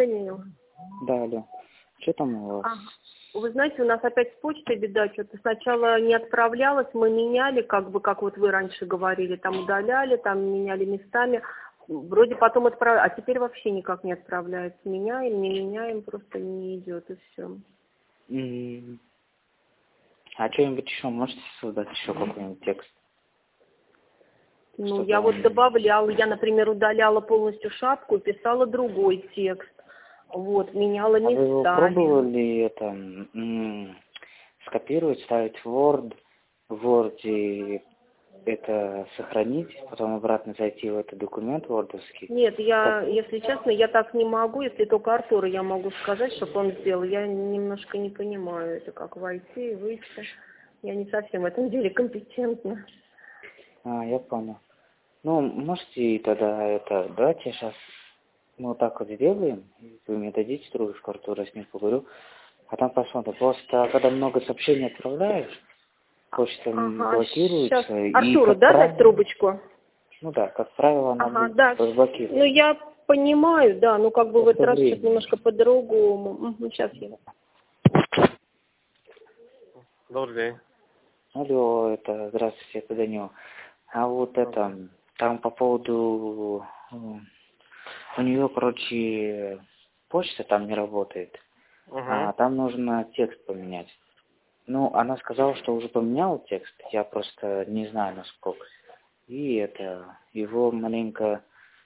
Даниил? Да, алло. Что там у вас? Вы знаете, у нас опять с почтой беда. Что-то сначала не отправлялось, мы меняли, как вот вы раньше говорили, там удаляли, там меняли местами. Вроде потом отправляли, а теперь вообще никак не отправляется. Меняем, не меняем, просто не идет, и все. А что-нибудь еще можете создать еще какой-нибудь текст? Ну, я вот добавляла, я, например, удаляла полностью шапку, писала другой текст. Вот, меняла местами. А вы пробовали это скопировать, ставить в Word, в Word это сохранить, потом обратно зайти в этот документ вордовский? Нет, если честно, я так не могу, если только Артуру я могу сказать, чтобы он сделал. Я немножко не понимаю, это как войти и выйти. Я не совсем в этом деле компетентна. Я понял. Ну, можете тогда давайте я сейчас мы вот так вот сделаем, вы мне дадите трубочку, Артур, я с ним поговорю, а там посмотрим. Просто когда много сообщений отправляешь, почта блокируется. Сейчас Артуру, да, дать трубочку? Ну да, как правило, она да. разблокируется. Ну, я понимаю, да, ну как бы в этот раз сейчас немножко по-другому. Сейчас я. Добрый день. Алло, здравствуйте, это Данил. А вот там по поводу, у нее, короче, почта там не работает, а там нужно текст поменять. Ну, она сказала, что уже поменял текст, я просто не знаю насколько. И его маленько,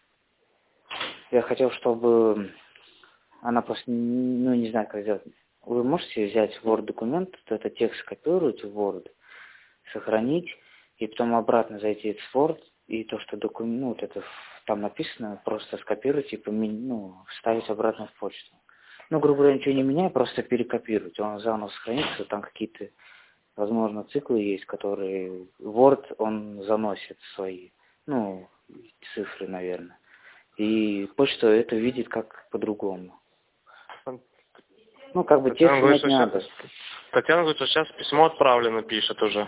я хотел, чтобы она просто, ну, не знаю, как сделать. Вы можете взять Word документ, этот текст копировать в Word, сохранить, и потом обратно зайти в Word, и то, что документ, ну, вот это там написано, просто скопировать и вставить обратно в почту. Ну, грубо говоря, ничего не меняя, просто перекопировать. Он заново сохранится, там какие-то, возможно, циклы есть, которые Word, он заносит свои, цифры, наверное. И почта это видит как по-другому. Ну, как бы текст менять не надо. Татьяна говорит, что сейчас письмо отправлено, пишет уже.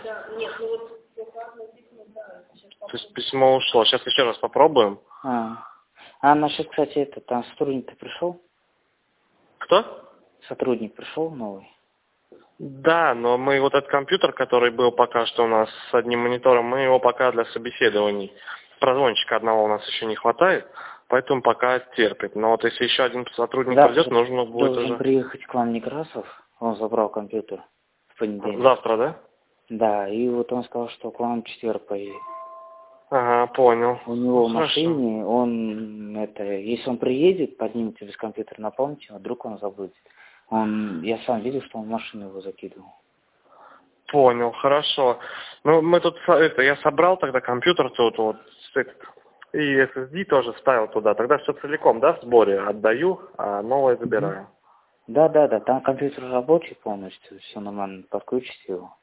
То есть письмо ушло. Сейчас еще раз попробуем. Насчет, кстати, там сотрудник-то пришел? Кто? Сотрудник пришел новый? Да, но мы вот этот компьютер, который был пока что у нас с одним монитором, мы его пока для собеседований. Прозвончика одного у нас еще не хватает, поэтому пока терпит. Но вот если еще один сотрудник придет, нужно будет должен уже... приехать к вам Некрасов, он забрал компьютер в понедельник. Завтра, да? Да, и вот он сказал, что к вам в четверг поедет. Ага, понял. У него в машине, если он приедет, поднимется без компьютера, напомните, вдруг он забудет. Я сам видел, что он в машину его закидывал. Понял, хорошо. Ну, мы тут, я собрал тогда компьютер тут вот, и SSD тоже вставил туда. Тогда все целиком, да, в сборе отдаю, а новое забираю. Да, там компьютер рабочий полностью, все нормально, подключите его.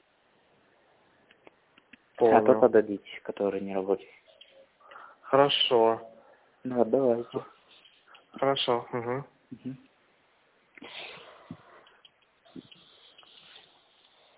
Понял. А тот отдадите, который не рабочий. Хорошо. Ну, давайте. Хорошо.